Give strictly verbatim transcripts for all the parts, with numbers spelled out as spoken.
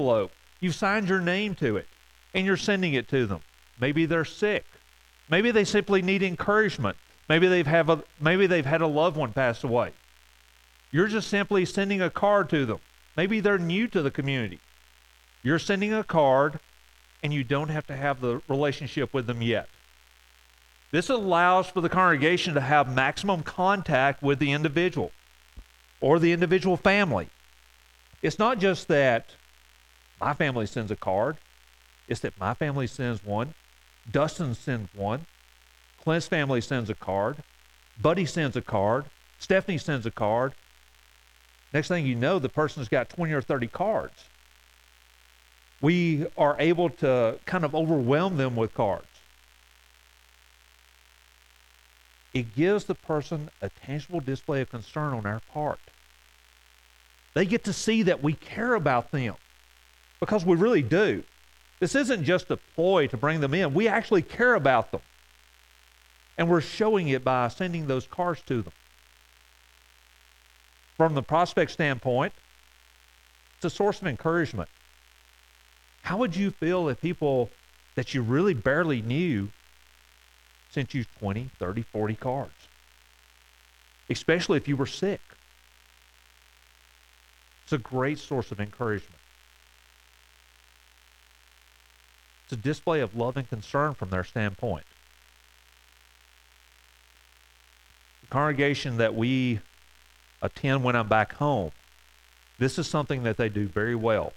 envelope. You've signed your name to it, and you're sending it to them. Maybe they're sick. Maybe they simply need encouragement. Maybe they've have a maybe they've had a loved one pass away. You're just simply sending a card to them. Maybe they're new to the community. You're sending a card, and you don't have to have the relationship with them yet. This allows for the congregation to have maximum contact with the individual or the individual family. It's not just that my family sends a card. It's that my family sends one. Dustin sends one. Clint's family sends a card. Buddy sends a card. Stephanie sends a card. Next thing you know, the person's got twenty or thirty cards. We are able to kind of overwhelm them with cards. It gives the person a tangible display of concern on our part. They get to see that we care about them, because we really do. This isn't just a ploy to bring them in. We actually care about them. And we're showing it by sending those cards to them. From the prospect standpoint, it's a source of encouragement. How would you feel if people that you really barely knew sent you twenty, thirty, forty cards? Especially if you were sick. It's a great source of encouragement. It's a display of love and concern from their standpoint. The congregation that we attend when I'm back home, this is something that they do very well.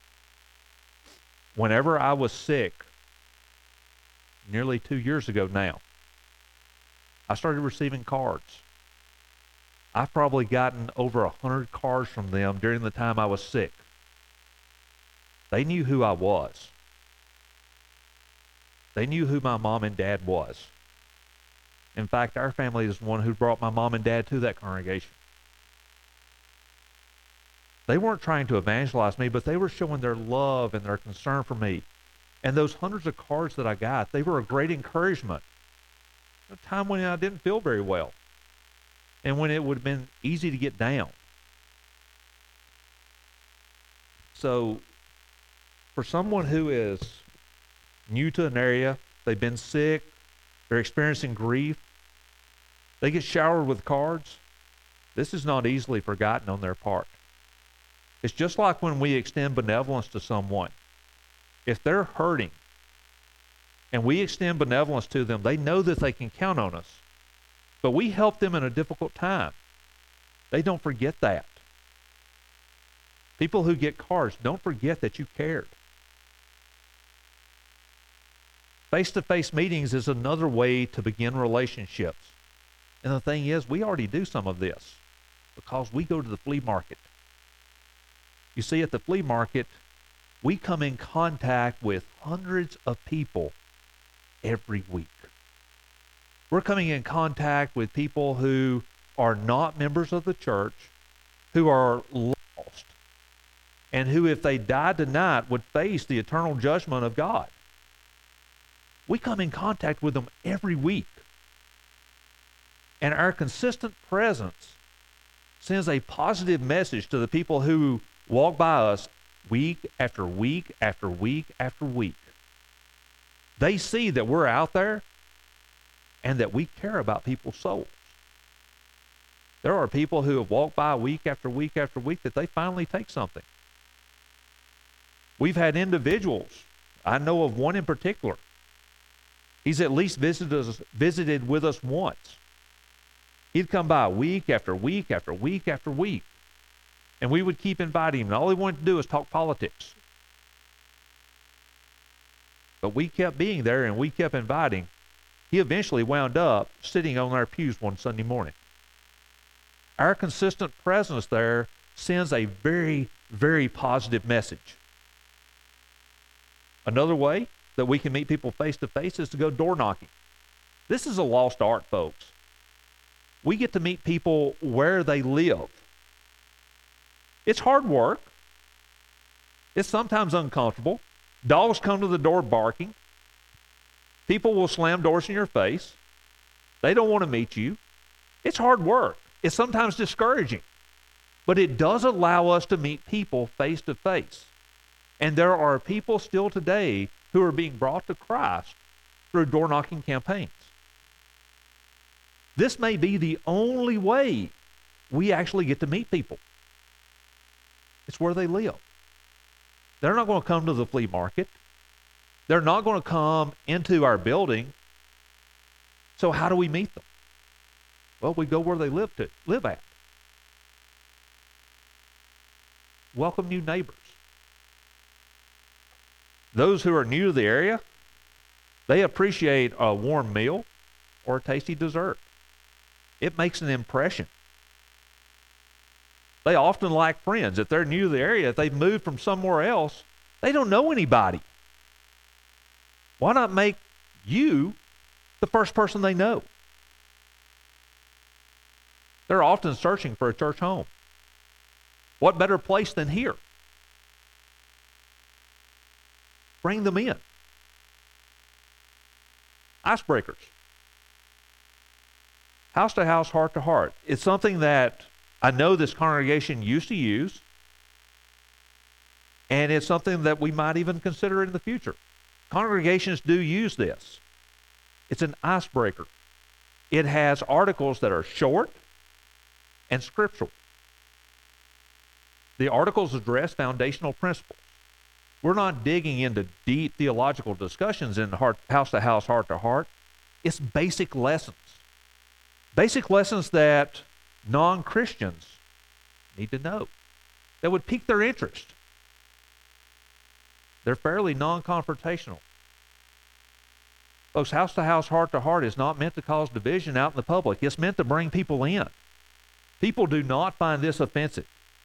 Whenever I was sick, nearly two years ago now, I started receiving cards. I've probably gotten over a hundred cards from them during the time I was sick. They knew who I was. They knew who my mom and dad was. In fact, our family is the one who brought my mom and dad to that congregation. They weren't trying to evangelize me, but they were showing their love and their concern for me. And those hundreds of cards that I got, they were a great encouragement. At a time when I didn't feel very well, and when it would have been easy to get down. So, for someone who is new to an area, they've been sick, they're experiencing grief, they get showered with cards, this is not easily forgotten on their part. It's just like when we extend benevolence to someone. If they're hurting and we extend benevolence to them, they know that they can count on us. But we help them in a difficult time. They don't forget that. People who get cards, don't forget that you cared. Face-to-face meetings is another way to begin relationships. And the thing is, we already do some of this because we go to the flea market. You see, at the flea market, we come in contact with hundreds of people every week. We're coming in contact with people who are not members of the church, who are lost, and who, if they died tonight, would face the eternal judgment of God. We come in contact with them every week. And our consistent presence sends a positive message to the people who walk by us week after week after week after week. They see that we're out there and that we care about people's souls. There are people who have walked by week after week after week that they finally take something. We've had individuals, I know of one in particular, he's at least visited us, visited with us once. He'd come by week after week after week after week. And we would keep inviting him. And all he wanted to do was talk politics. But we kept being there and we kept inviting. He eventually wound up sitting on our pews one Sunday morning. Our consistent presence there sends a very, very positive message. Another way that we can meet people face to face is to go door knocking. This is a lost art, folks. We get to meet people where they live. It's hard work. It's sometimes uncomfortable. Dogs come to the door barking. People will slam doors in your face. They don't want to meet you. It's hard work. It's sometimes discouraging. But it does allow us to meet people face to face. And there are people still today who are being brought to Christ through door knocking campaigns. This may be the only way we actually get to meet people. It's where they live. They're not going to come to the flea market. They're not going to come into our building. So how do we meet them? Well, we go where they live to live at. Welcome new neighbors. Those who are new to the area, they appreciate a warm meal or a tasty dessert. It makes an impression. They often lack friends. If they're new to the area, if they've moved from somewhere else, they don't know anybody. Why not make you the first person they know? They're often searching for a church home. What better place than here? Bring them in. Icebreakers. House to house, heart to heart. It's something that I know this congregation used to use, and it's something that we might even consider in the future. Congregations do use this. It's an icebreaker. It has articles that are short and scriptural. The articles address foundational principles. We're not digging into deep theological discussions in heart, house to house, heart to heart. It's basic lessons. Basic lessons that non-Christians need to know, that would pique their interest. They're fairly non-confrontational. Folks, house to house, heart to heart is not meant to cause division out in the public. It's meant to bring people in. People do not find this offensive.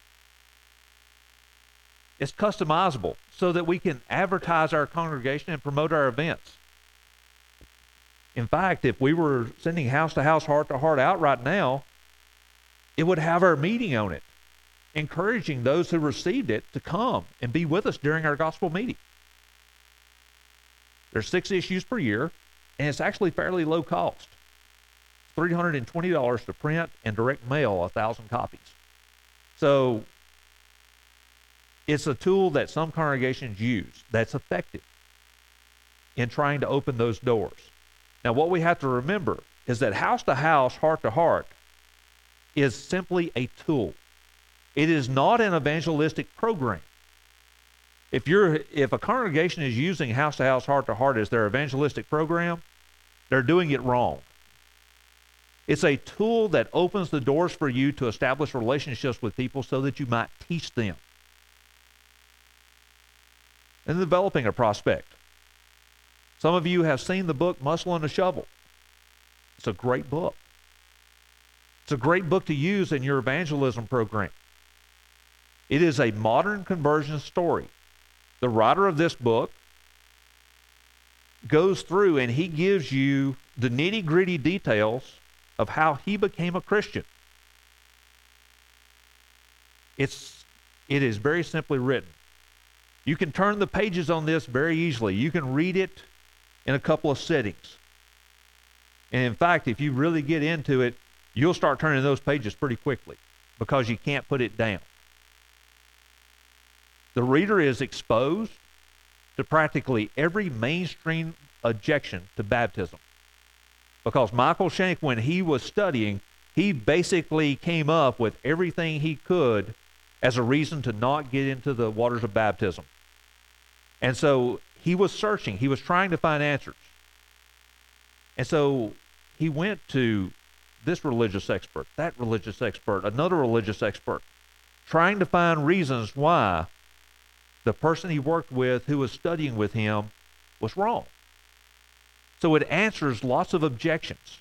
It's customizable so that we can advertise our congregation and promote our events. In fact, if we were sending house to house, heart to heart out right now, it would have our meeting on it, encouraging those who received it to come and be with us during our gospel meeting. There's six issues per year, and it's actually fairly low cost. three hundred twenty dollars to print and direct mail one thousand copies. So it's a tool that some congregations use that's effective in trying to open those doors. Now, what we have to remember is that house to house, heart to heart is simply a tool. It is not an evangelistic program. If you're, if a congregation is using house to house, heart to heart as their evangelistic program, they're doing it wrong. It's a tool that opens the doors for you to establish relationships with people so that you might teach them. And developing a prospect. Some of you have seen the book Muscle and a Shovel. It's a great book. It's a great book to use in your evangelism program. It is a modern conversion story. The writer of this book goes through and he gives you the nitty-gritty details of how he became a Christian. It's, it is very simply written. You can turn the pages on this very easily. You can read it in a couple of sittings. And in fact, if you really get into it, you'll start turning those pages pretty quickly because you can't put it down. The reader is exposed to practically every mainstream objection to baptism. Because Michael Shank, when he was studying, he basically came up with everything he could as a reason to not get into the waters of baptism. And so he was searching. He was trying to find answers. And so he went to this religious expert, that religious expert, another religious expert, trying to find reasons why the person he worked with who was studying with him was wrong. So it answers lots of objections.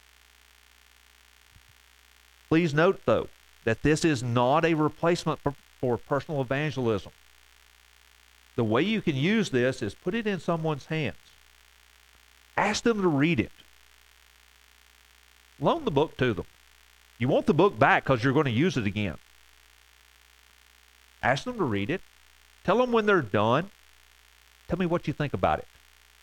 Please note, though, that this is not a replacement for, for personal evangelism. The way you can use this is put it in someone's hands. Ask them to read it. Loan the book to them. You want the book back because you're going to use it again. Ask them to read it. Tell them when they're done. Tell me what you think about it.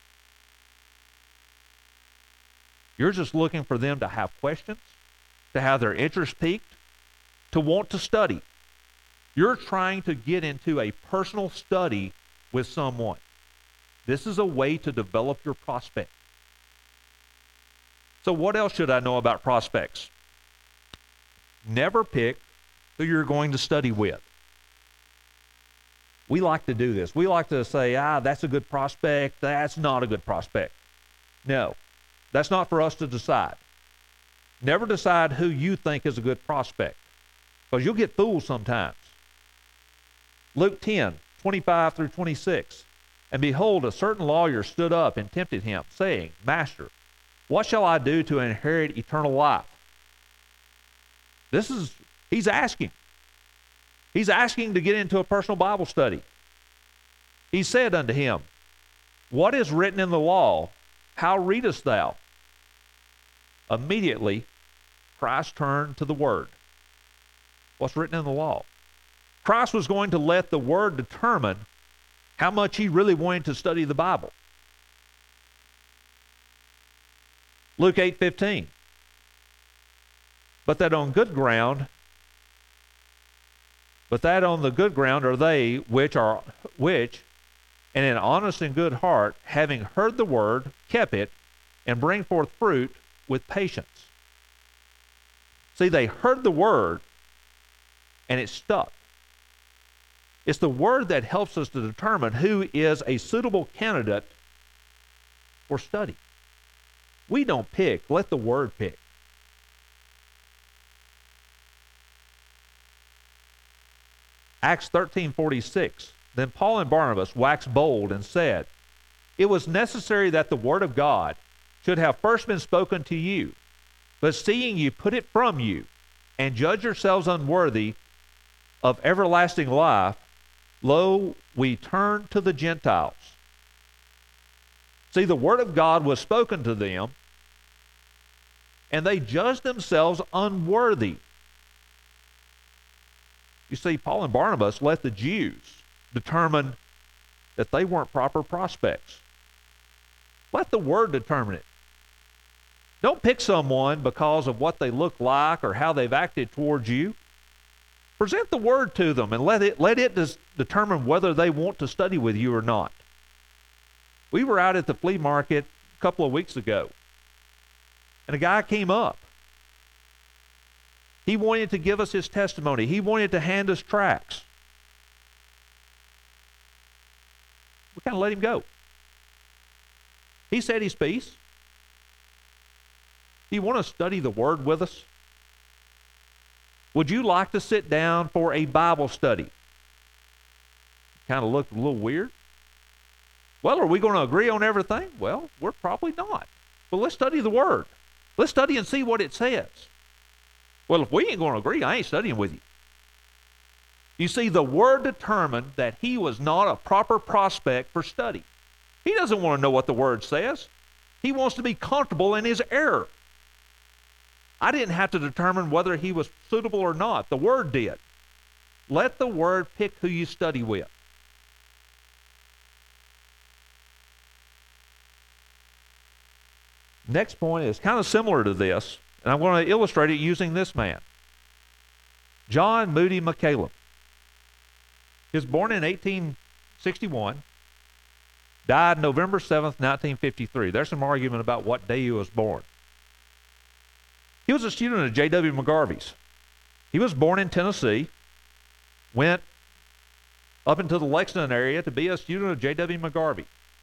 You're just looking for them to have questions, to have their interest piqued, to want to study. You're trying to get into a personal study with someone. This is a way to develop your prospect. So what else should I know about prospects? Never pick who you're going to study with. We like to do this. We like to say, ah, that's a good prospect, that's not a good prospect. No, that's not for us to decide. Never decide who you think is a good prospect, because you'll get fooled sometimes. Luke ten, twenty-five through twenty-six. And behold, a certain lawyer stood up and tempted him, saying, Master, what shall I do to inherit eternal life? This is, he's asking. He's asking to get into a personal Bible study. He said unto him, What is written in the law? How readest thou? Immediately, Christ turned to the Word. What's written in the law? Christ was going to let the Word determine how much he really wanted to study the Bible. Luke eight fifteen. But that on good ground, but that on the good ground are they which are which, and an honest and good heart, having heard the word, kept it, and bring forth fruit with patience. See, they heard the word, and it stuck. It's the word that helps us to determine who is a suitable candidate for study. We don't pick. Let the word pick. Acts thirteen forty-six. Then Paul and Barnabas waxed bold and said, It was necessary that the word of God should have first been spoken to you, but seeing you put it from you, and judge yourselves unworthy of everlasting life, lo, we turn to the Gentiles. See, the word of God was spoken to them, and they judged themselves unworthy. You see, Paul and Barnabas let the Jews determine that they weren't proper prospects. Let the word determine it. Don't pick someone because of what they look like or how they've acted towards you. Present the word to them and let it, let it dis- determine whether they want to study with you or not. We were out at the flea market a couple of weeks ago, and a guy came up. He wanted to give us his testimony. He wanted to hand us tracts. We kind of let him go. He said his piece. Do you want to study the Word with us? Would you like to sit down for a Bible study? Kind of looked a little weird. Well, are we going to agree on everything? Well, we're probably not. But let's study the Word. Let's study and see what it says. Well, if we ain't going to agree, I ain't studying with you. You see, the Word determined that he was not a proper prospect for study. He doesn't want to know what the Word says. He wants to be comfortable in his error. I didn't have to determine whether he was suitable or not. The Word did. Let the Word pick who you study with. Next point is kind of similar to this, and I'm going to illustrate it using this man. John Moody McCaleb. He was born in eighteen sixty-one, died November seventh, nineteen fifty-three. There's some argument about what day he was born. He was a student of J W McGarvey's. He was born in Tennessee, went up into the Lexington area to be a student of J W McGarvey.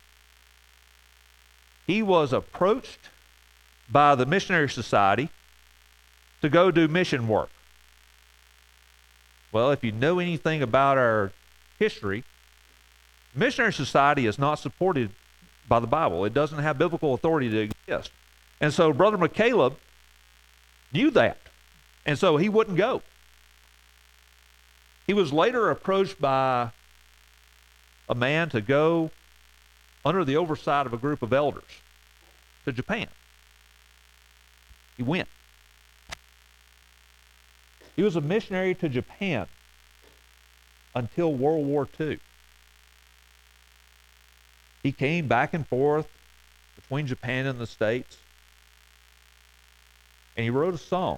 He was approached by the Missionary Society to go do mission work. Well, if you know anything about our history, the Missionary Society is not supported by the Bible. It doesn't have biblical authority to exist. And so Brother McCaleb knew that, and so he wouldn't go. He was later approached by a man to go under the oversight of a group of elders to Japan. He went. He was a missionary to Japan until World War Two. He came back and forth between Japan and the States, and he wrote a song.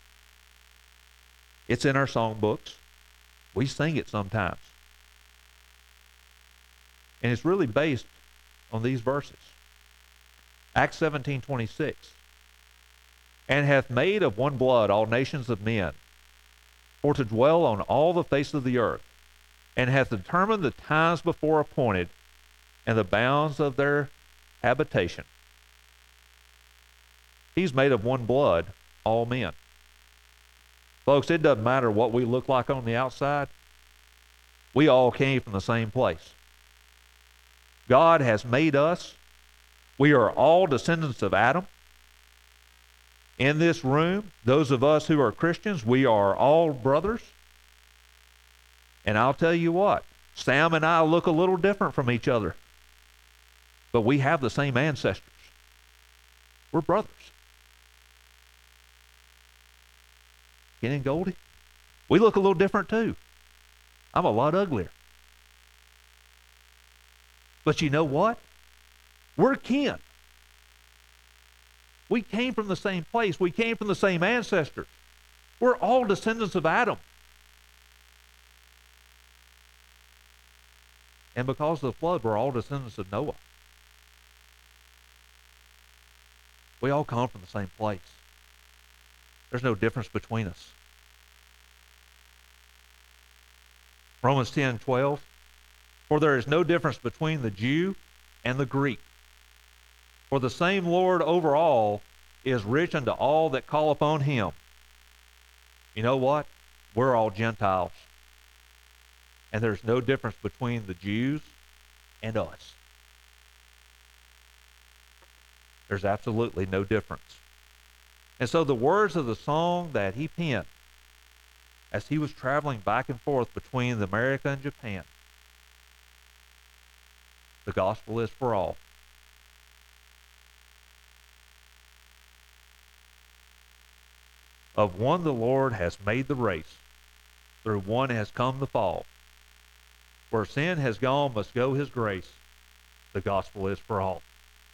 It's in our songbooks. We sing it sometimes. And it's really based on these verses. Acts seventeen twenty-six. And hath made of one blood all nations of men, for to dwell on all the face of the earth, and hath determined the times before appointed, and the bounds of their habitation. He's made of one blood all men. Folks, it doesn't matter what we look like on the outside. We all came from the same place. God has made us. We are all descendants of Adam. In this room, those of us who are Christians, we are all brothers. And I'll tell you what, Sam and I look a little different from each other, but we have the same ancestors. We're brothers. Ken and Goldie, we look a little different too. I'm a lot uglier. But you know what? We're kin. We came from the same place. We came from the same ancestors. We're all descendants of Adam. And because of the flood, we're all descendants of Noah. We all come from the same place. There's no difference between us. Romans ten twelve. For there is no difference between the Jew and the Greek. For the same Lord over all is rich unto all that call upon him. You know what? We're all Gentiles. And there's no difference between the Jews and us. There's absolutely no difference. And so the words of the song that he penned as he was traveling back and forth between America and Japan, the gospel is for all. Of one the Lord has made the race, through one has come the fall. Where sin has gone must go his grace, the gospel is for all.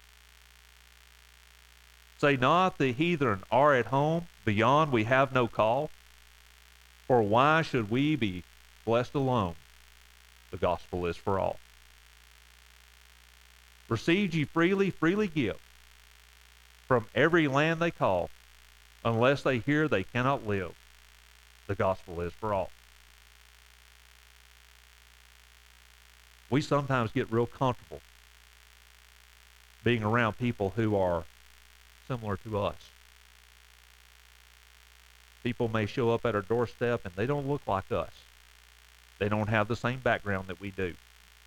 Say not the heathen are at home, beyond we have no call. For why should we be blessed alone? The gospel is for all. Receive ye freely, freely give. From every land they call, unless they hear they cannot live. The gospel is for all. We sometimes get real comfortable being around people who are similar to us. People may show up at our doorstep and they don't look like us. They don't have the same background that we do.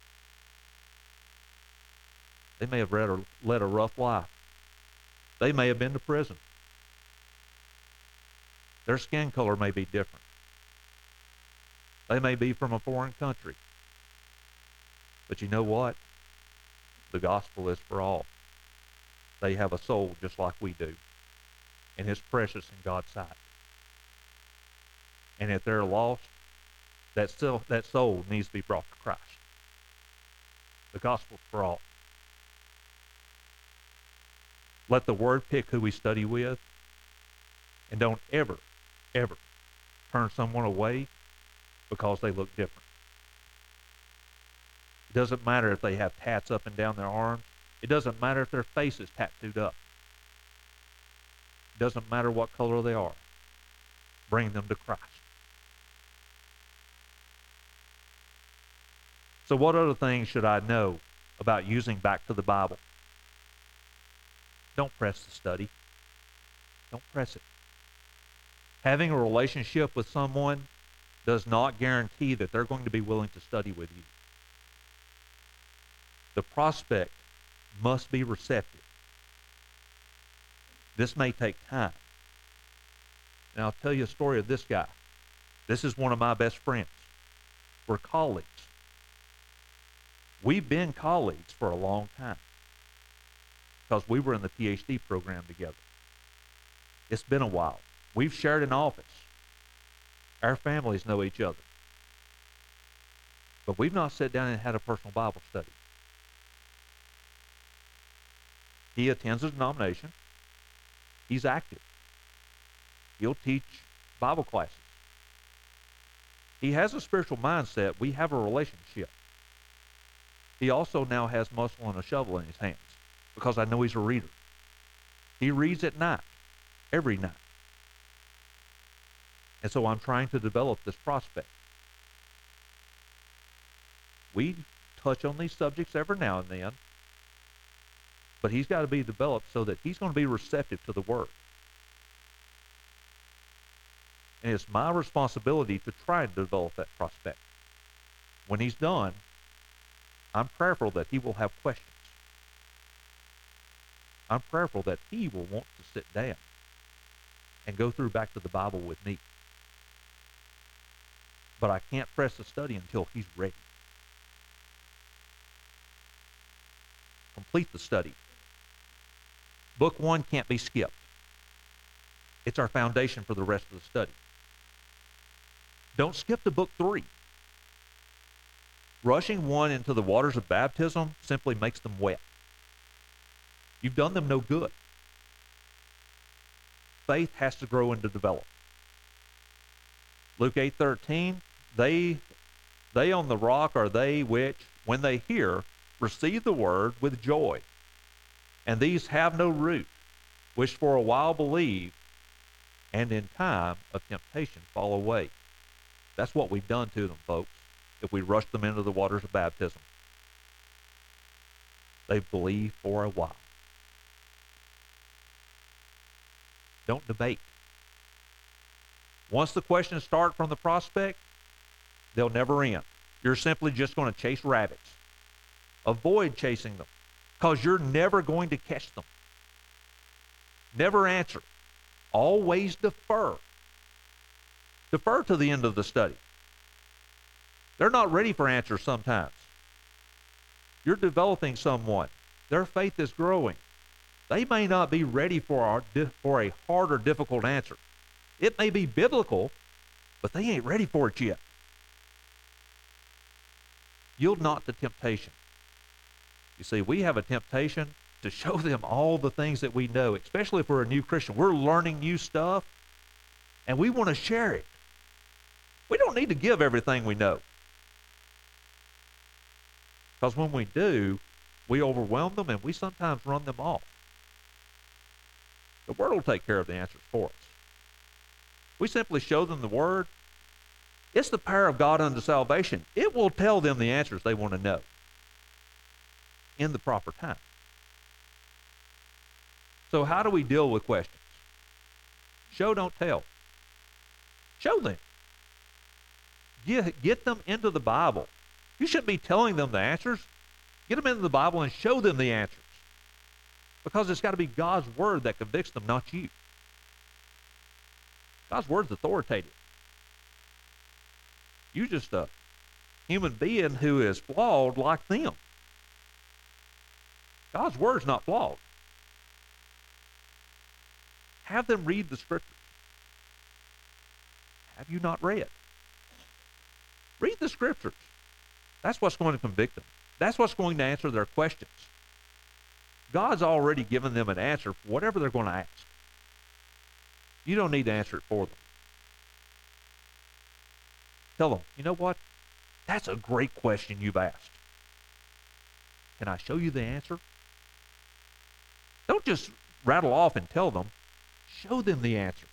They may have read or led a rough life. They may have been to prison. Their skin color may be different. They may be from a foreign country. But you know what? The gospel is for all. They have a soul just like we do. And it's precious in God's sight. And if they're lost, that soul, that soul needs to be brought to Christ. The gospel's for all. Let the word pick who we study with. And don't ever, ever turn someone away because they look different. It doesn't matter if they have tats up and down their arms. It doesn't matter if their face is tattooed up. It doesn't matter what color they are. Bring them to Christ. So what other things should I know about using Back to the Bible? Don't press the study. Don't press it. Having a relationship with someone does not guarantee that they're going to be willing to study with you. The prospect must be receptive. This may take time. And I'll tell you a story of this guy. This is one of my best friends. We're colleagues. We've been colleagues for a long time because we were in the P H D program together. It's been a while. We've shared an office. Our families know each other. But we've not sat down and had a personal Bible study. He attends a denomination. He's active. He'll teach Bible classes. He has a spiritual mindset. We have a relationship. he also now has muscle and a shovel in his hands because I know he's a reader. He reads at night, every night. And so I'm trying to develop this prospect. We touch on these subjects every now and then, but he's got to be developed so that he's going to be receptive to the Word. And it's my responsibility to try and develop that prospect. When he's done, I'm prayerful that he will have questions. I'm prayerful that he will want to sit down and go through back to the Bible with me. But I can't press the study until he's ready. Complete the study. Book one can't be skipped. It's our foundation for the rest of the study. Don't skip to book three. Rushing one into the waters of baptism simply makes them wet. You've done them no good. Faith has to grow and to develop. Luke eight thirteen, they, they on the rock are they which, when they hear, receive the word with joy. And these have no root, which for a while believe, and in time of temptation fall away. That's what we've done to them, folks, if we rush them into the waters of baptism. They believe for a while. Don't debate. Once the questions start from the prospect, they'll never end. You're simply just going to chase rabbits. Avoid chasing them, because you're never going to catch them. Never answer. Always defer. Defer to the end of the study. They're not ready for answers sometimes. You're developing someone. Their faith is growing. They may not be ready for, a, for a hard or difficult answer. It may be biblical, but they ain't ready for it yet. Yield not to temptation. You see, we have a temptation to show them all the things that we know, especially if we're a new Christian. We're learning new stuff, and we want to share it. We don't need to give everything we know. Because when we do, we overwhelm them, and we sometimes run them off. The Word will take care of the answers for us. We simply show them the Word. It's the power of God unto salvation. It will tell them the answers they want to know in the proper time. So how do we deal with questions? Show, don't tell. Show them. Get, get them into the Bible. You shouldn't be telling them the answers. Get them into the Bible and show them the answers. Because it's got to be God's Word that convicts them, not you. God's Word's authoritative. You're just a human being who is flawed like them. God's Word's not flawed. Have them read the Scriptures. Have you not read? Read the Scriptures. That's what's going to convict them. That's what's going to answer their questions. God's already given them an answer for whatever they're going to ask. You don't need to answer it for them. Tell them, you know what? That's a great question you've asked. Can I show you the answer? Don't just rattle off and tell them. Show them the answer.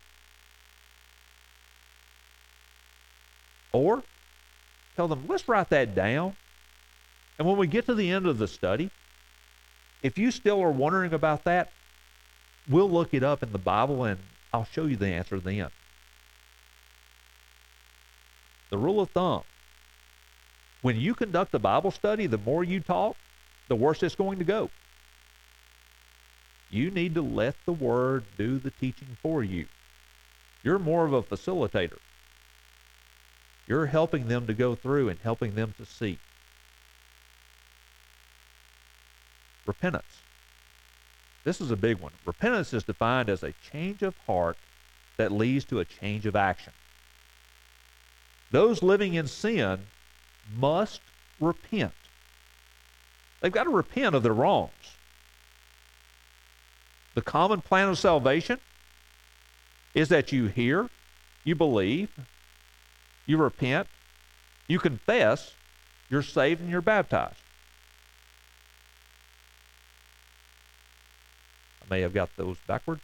Or tell them, let's write that down. And when we get to the end of the study, if you still are wondering about that, we'll look it up in the Bible and I'll show you the answer then. The rule of thumb, when you conduct a Bible study, the more you talk, the worse it's going to go. You need to let the Word do the teaching for you. You're more of a facilitator. You're helping them to go through and helping them to see. Repentance. This is a big one. Repentance is defined as a change of heart that leads to a change of action. Those living in sin must repent. They've got to repent of their wrongs. The common plan of salvation is that you hear, you believe, you repent, you confess, you're saved, and you're baptized. may have got those backwards.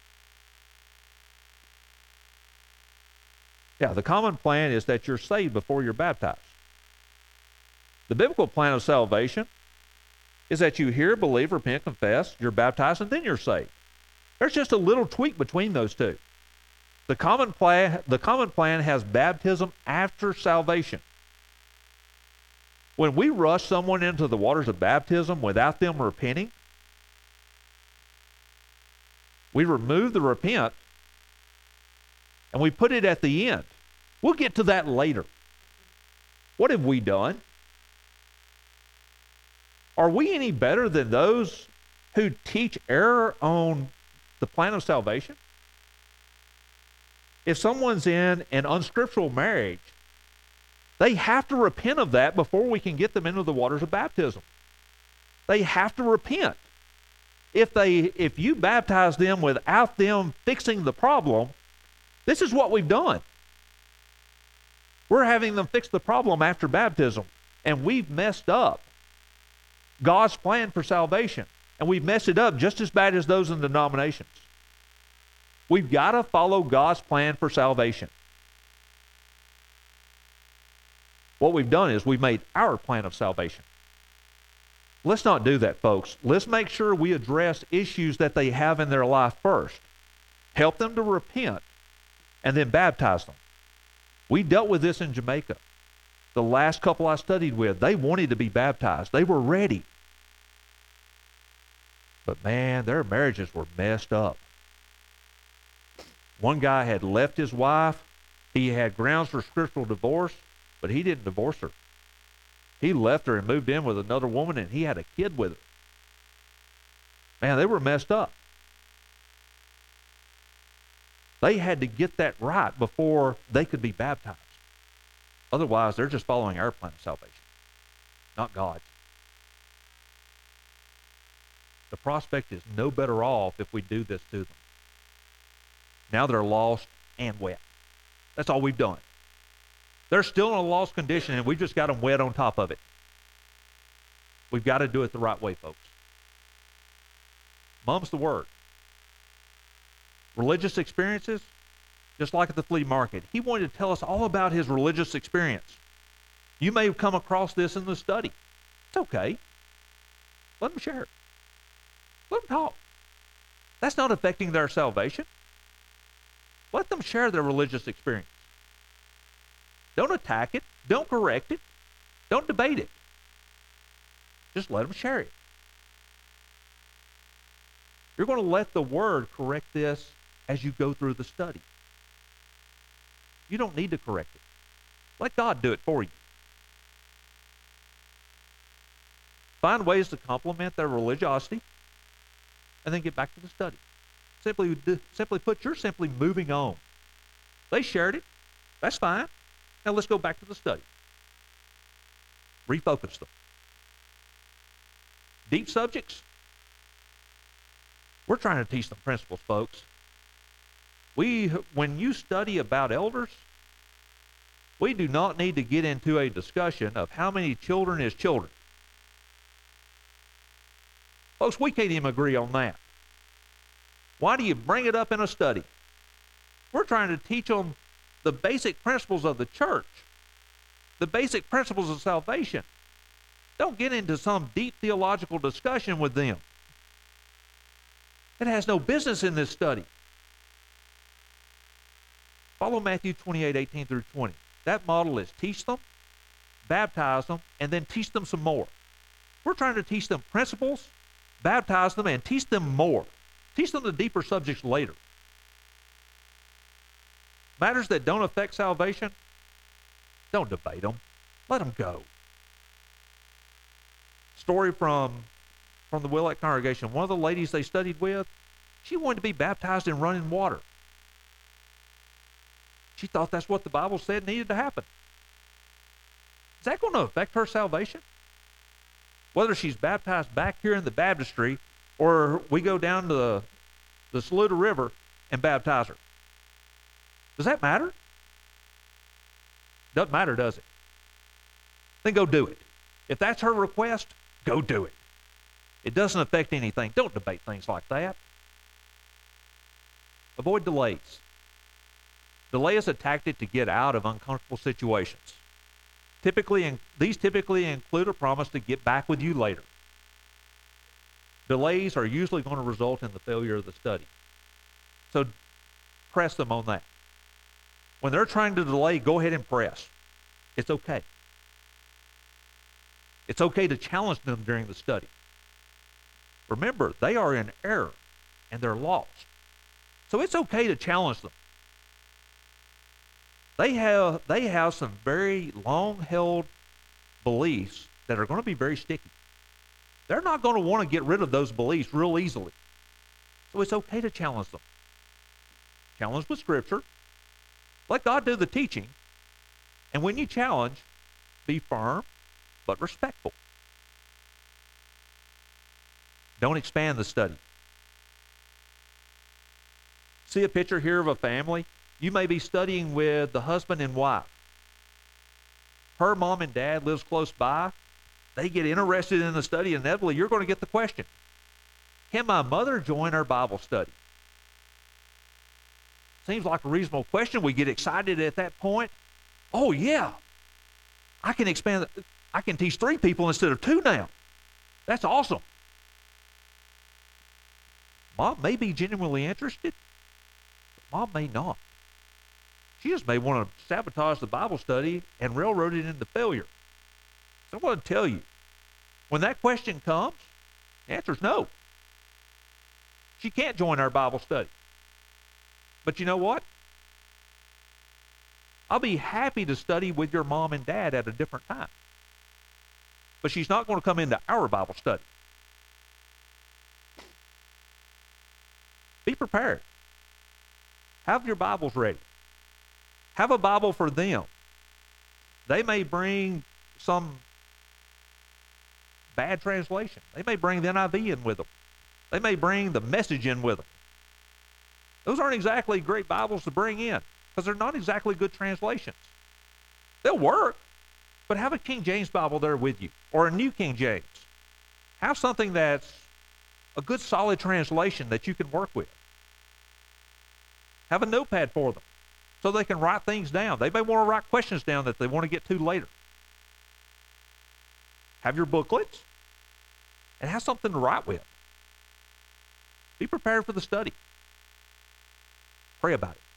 Yeah, the common plan is that you're saved before you're baptized. The biblical plan of salvation is that you hear, believe, repent, confess, you're baptized, and then you're saved. There's just a little tweak between those two. The common plan, the common plan has baptism after salvation. When we rush someone into the waters of baptism without them repenting, we remove the repent and we put it at the end. We'll get to that later. What have we done? Are we any better than those who teach error on the plan of salvation? If someone's in an unscriptural marriage, they have to repent of that before we can get them into the waters of baptism. They have to repent. If they, if you baptize them without them fixing the problem, this is what we've done. We're having them fix the problem after baptism, and we've messed up God's plan for salvation, and we've messed it up just as bad as those in the denominations. We've got to follow God's plan for salvation. What we've done is we've made our plan of salvation. Let's not do that, folks. Let's make sure we address issues that they have in their life first. Help them to repent, and then baptize them. We dealt with this in Jamaica. The last couple I studied with, they wanted to be baptized. They were ready. But man, their marriages were messed up. One guy had left his wife. He had grounds for scriptural divorce, but he didn't divorce her. He left her and moved in with another woman, and he had a kid with her. Man, they were messed up. They had to get that right before they could be baptized. Otherwise, they're just following our plan of salvation, not God's. The prospect is no better off if we do this to them. Now they're lost and wet. That's all we've done. They're still in a lost condition, and we've just got them wet on top of it. We've got to do it the right way, folks. Mum's the word. Religious experiences, just like at the flea market. He wanted to tell us all about his religious experience. You may have come across this in the study. It's okay. Let them share it. Let them talk. That's not affecting their salvation. Let them share their religious experience. Don't attack it. Don't correct it. Don't debate it. Just let them share it. You're going to let the Word correct this as you go through the study. You don't need to correct it. Let God do it for you. Find ways to complement their religiosity, and then get back to the study. Simply, simply put, you're simply moving on. They shared it. That's fine. Now let's go back to the study. Refocus them. Deep subjects, we're trying to teach them principles, folks. We, when you study about elders, we do not need to get into a discussion of how many children is children. Folks, we can't even agree on that. Why do you bring it up in a study? We're trying to teach them the basic principles of the church, the basic principles of salvation. Don't get into some deep theological discussion with them. It has no business in this study. Follow Matthew twenty-eight, eighteen through twenty. That model is teach them, baptize them, and then teach them some more. We're trying to teach them principles, baptize them, and teach them more. Teach them the deeper subjects later. Matters that don't affect salvation, don't debate them. Let them go. Story from, from the Willett congregation. One of the ladies they studied with, she wanted to be baptized in running water. She thought that's what the Bible said needed to happen. Is that going to affect her salvation? Whether she's baptized back here in the baptistry or we go down to the, the Saluda River and baptize her. Does that matter? Doesn't matter, does it? Then go do it. If that's her request, go do it. It doesn't affect anything. Don't debate things like that. Avoid delays. Delay is a tactic to get out of uncomfortable situations. Typically, these typically include a promise to get back with you later. Delays are usually going to result in the failure of the study. So press them on that. When they're trying to delay, go ahead and press. It's okay. It's okay to challenge them during the study. Remember, they are in error and they're lost. So it's okay to challenge them. They have, they have some very long-held beliefs that are going to be very sticky. They're not going to want to get rid of those beliefs real easily. So it's okay to challenge them. Challenge with Scripture. Let God do the teaching. And when you challenge, be firm but respectful. Don't expand the study. See a picture here of a family? You may be studying with the husband and wife. Her mom and dad lives close by. They get interested in the study, and inevitably you're going to get the question, can my mother join our Bible study? Seems like a reasonable question. We get excited at that point. Oh, yeah. I can expand. I can teach three people instead of two now. That's awesome. Mom may be genuinely interested, but Mom may not. She just may want to sabotage the Bible study and railroad it into failure. So I want to tell you, when that question comes, the answer is no. She can't join our Bible study. But you know what? I'll be happy to study with your mom and dad at a different time. But she's not going to come into our Bible study. Be prepared. Have your Bibles ready. Have a Bible for them. They may bring some bad translation. They may bring the N I V in with them. They may bring the Message in with them. Those aren't exactly great Bibles to bring in because they're not exactly good translations. They'll work, but have a King James Bible there with you or a New King James. Have something that's a good solid translation that you can work with. Have a notepad for them so they can write things down. They may want to write questions down that they want to get to later. Have your booklets and have something to write with. Be prepared for the study. Pray about it.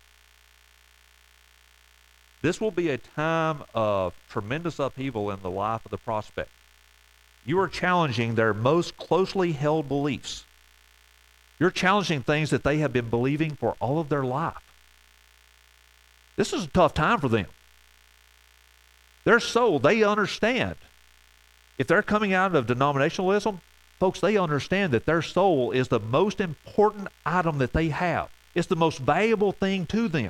This will be a time of tremendous upheaval in the life of the prospect. You are challenging their most closely held beliefs. You're challenging things that they have been believing for all of their life. This is a tough time for them. Their soul, they understand. If they're coming out of denominationalism, folks, they understand that their soul is the most important item that they have. It's the most valuable thing to them.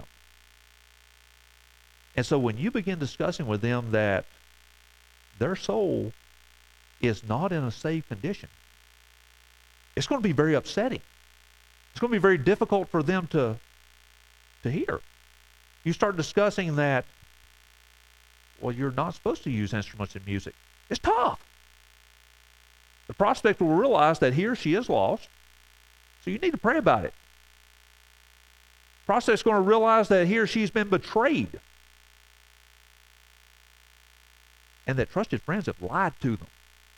And so when you begin discussing with them that their soul is not in a safe condition, it's going to be very upsetting. It's going to be very difficult for them to, to hear. You start discussing that, well, you're not supposed to use instruments in music. It's tough. The prospect will realize that he or she is lost, so you need to pray about it. The prospect's going to realize that he or she's been betrayed and that trusted friends have lied to them.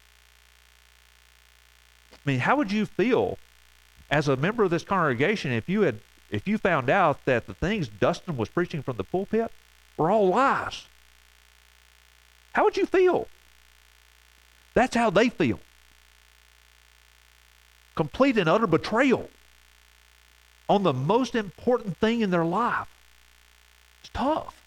I mean, how would you feel as a member of this congregation if you had if you found out that the things Dustin was preaching from the pulpit were all lies? How would you feel? That's how they feel. Complete and utter betrayal on the most important thing in their life. It's tough.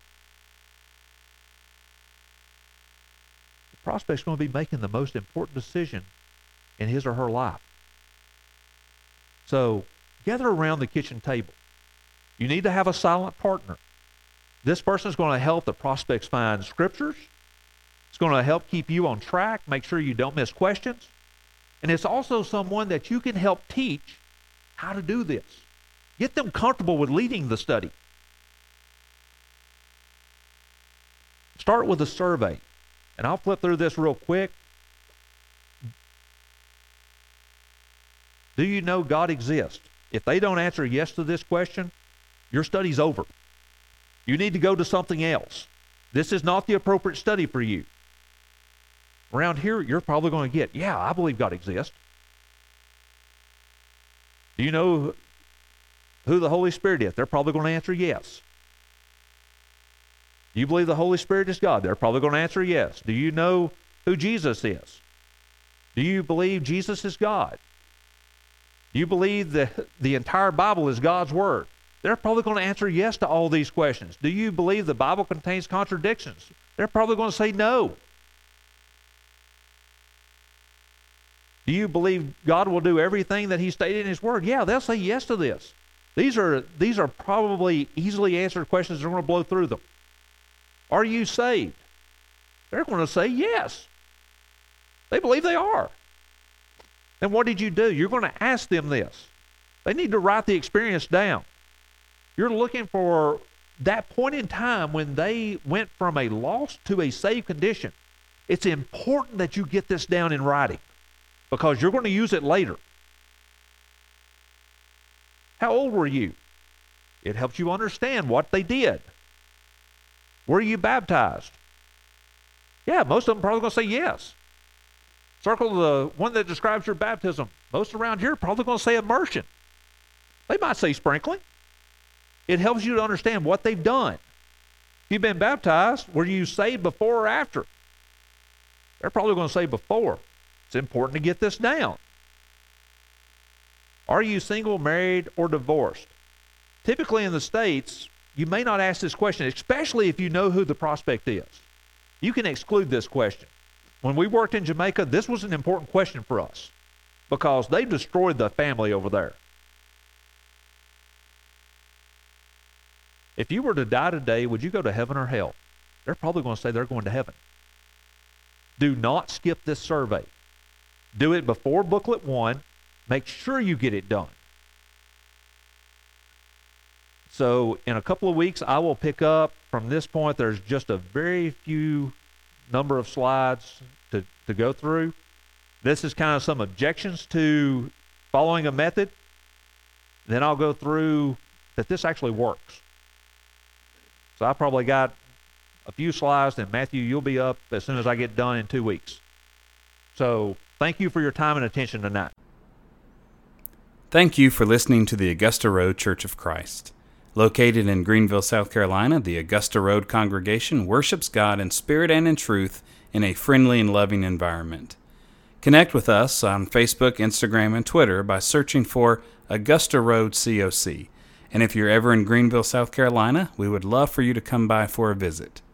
The prospect's going to be making the most important decision in his or her life. So gather around the kitchen table. You need to have a silent partner. This person is going to help the prospects find scriptures. It's going to help keep you on track, make sure you don't miss questions. And it's also someone that you can help teach how to do this. Get them comfortable with leading the study. Start with a survey. And I'll flip through this real quick. Do you know God exists? If they don't answer yes to this question, your study's over. You need to go to something else. This is not the appropriate study for you. Around here, you're probably going to get, yeah, I believe God exists. Do you know who the Holy Spirit is? They're probably going to answer yes. Do you believe the Holy Spirit is God? They're probably going to answer yes. Do you know who Jesus is? Do you believe Jesus is God? Do you believe that the entire Bible is God's Word? They're probably going to answer yes to all these questions. Do you believe the Bible contains contradictions? They're probably going to say no. Do you believe God will do everything that He stated in His Word? Yeah, they'll say yes to this. These are, these are probably easily answered questions. They're going to blow through them. Are you saved? They're going to say yes. They believe they are. And what did you do? You're going to ask them this. They need to write the experience down. You're looking for that point in time when they went from a lost to a saved condition. It's important that you get this down in writing because you're going to use it later. How old were you? It helps you understand what they did. Were you baptized? Yeah, most of them probably going to say yes. Circle the one that describes your baptism. Most around here are probably going to say immersion. They might say sprinkling. It helps you to understand what they've done. If you've been baptized, were you saved before or after? They're probably going to say before. It's important to get this down. Are you single, married, or divorced? Typically in the States, you may not ask this question, especially if you know who the prospect is. You can exclude this question. When we worked in Jamaica, this was an important question for us because they destroyed the family over there. If you were to die today, would you go to heaven or hell? They're probably going to say they're going to heaven. Do not skip this survey. Do it before booklet one. Make sure you get it done. So in a couple of weeks, I will pick up from this point. There's just a very few number of slides to, to go through. This is kind of some objections to following a method. Then I'll go through that this actually works. So I probably got a few slides, and Matthew, you'll be up as soon as I get done in two weeks. So thank you for your time and attention tonight. Thank you for listening to the Augusta Road Church of Christ. Located in Greenville, South Carolina, the Augusta Road congregation worships God in spirit and in truth in a friendly and loving environment. Connect with us on Facebook, Instagram, and Twitter by searching for Augusta Road C O C. And if you're ever in Greenville, South Carolina, we would love for you to come by for a visit.